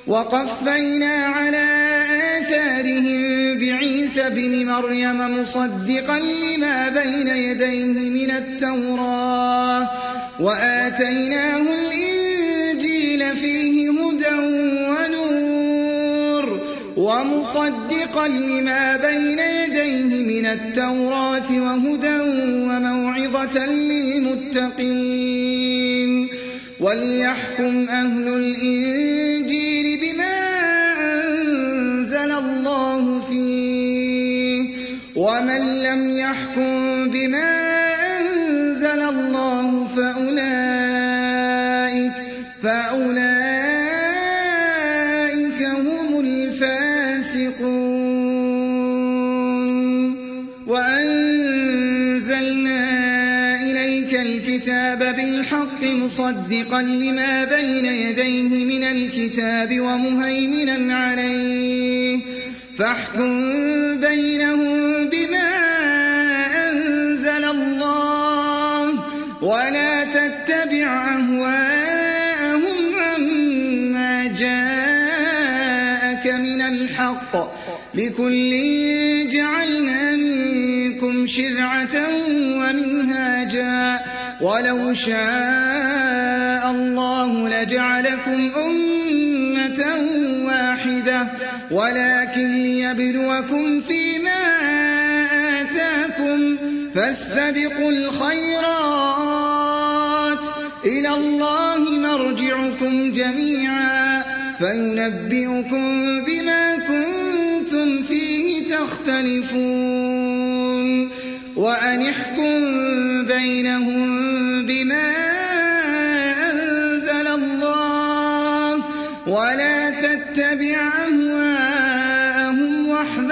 وقفينا على آثارهم بعيسى ابن مريم مصدقا لما بين يديه من التوراة وآتيناه الإنجيل فيه هدى ونور ومصدقا لما بين يديه من التوراة وهدى وموعظة للمتقين وليحكم أهل الإنجيل بما أنزل الله فيه ومن لم يحكم بما أنزل الله فأولئك هم الفاسقون وأنزلنا إليك الكتاب بالحق مصدقا لما بين يديه من الكتاب ومهيمنا عليه فاحكم بينهم بما أنزل الله ولا تتبع أهواءهم عما جاءك من الحق لكل جعلنا منكم شرعة ومنهاجا ولو شاء الله لجعلكم أمة واحدة ولكن ليبلوكم فيما آتاكم فاستبقوا الخيرات إلى الله مرجعكم جميعا فينبئكم بما كنتم فيه تختلفون وأن احكم بينهم بما أنزل الله ولا تتبع أهواءهم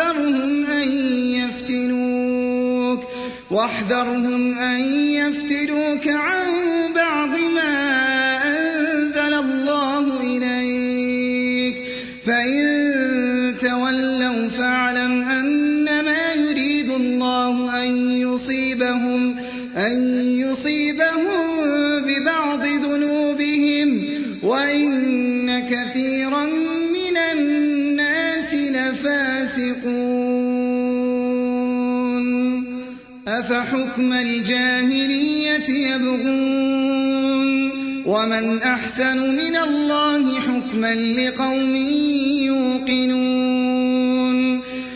واحذرهم أن يفتنوك عن بعض ما أنزل الله إليك فإن تولوا فاعلم أنما يريد الله أن يصيبهم ببعض ذنوبهم وإن كثيرا من الناس لفاسقون أفحكم الجاهلية يبغون ومن أحسن من الله حكما لقوم يوقنون